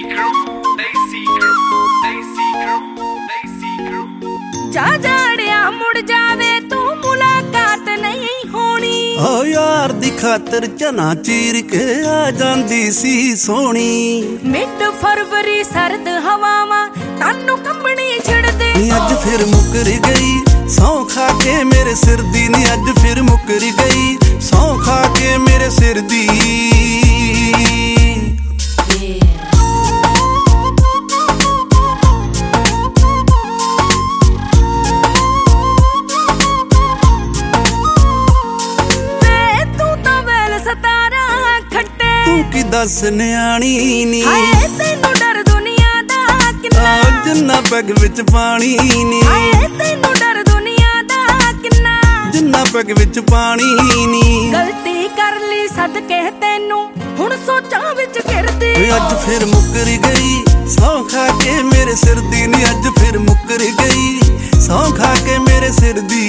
जा जाड़िया मुड़ जावे तू मुलाकात नहीं होनी। ओ यार दी खातर चना चीर के आ जांदी सी सोनी। मिड फरवरी सर्द हवावां तानू कंबनी छिड़दे। अज फिर मुकर गई सौ खा के मेरे सिर दी नी। अज फिर मुकर गई सौ खा के मेरे सिर दी। की दस न्याणी नी तेनू डर दुनिया दा किन्ना। जिन्ना पैग विच पानी नी तेनू डर दुनिया दा किन्ना। जिन्ना पैग विच पानी नी। गलती कर ली सदके तेनू हुण सोचां विच गिरदी। अज फिर मुकर गई सौ खा के मेरे सिर दी नी। अज फिर मुकर गई सौ खा के मेरे सिर दी।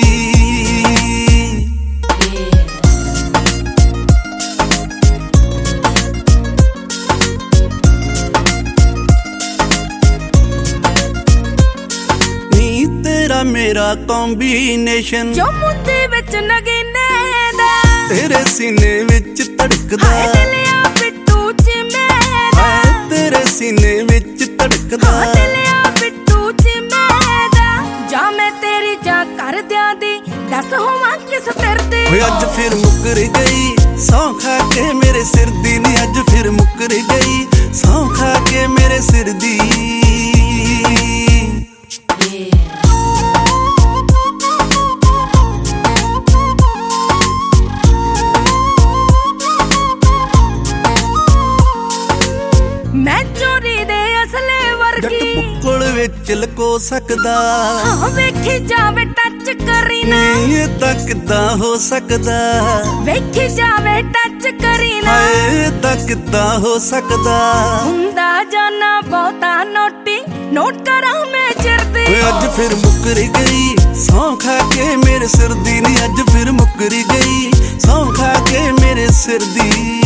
मेरा कॉम्बिनेशन जो मुंदे विच नगीने दा तेरे सीने विच धड़कदा। दिलिया बिट्टू चिमेदा तेरे सीने विच धड़कदा। दिलिया बिट्टू चिमेदा जा मैं तेरी जा कर दिया दी दस होवां किस तरदे। अज फिर मुकर गई सौ खा के मेरे सिर दी नी। अज फिर मुकर गई सौ खा के मेरे सिर दी। मैं चोरी दे असले वर्गी बुक्कल विच लको सकदा। वेखी जावे टच करी ना। ये तां किदां हो सकदा। वेखी जावे टच करी ना। ये तां किदां हो सकदा। हुंदा जाना बहुता नोटी नोट करा मैं चिरदी। अज फिर मुकर गई सौ खा के मेरे सिर दी नी। अज फिर मुकर गई सौ खा के मेरे सिर दी।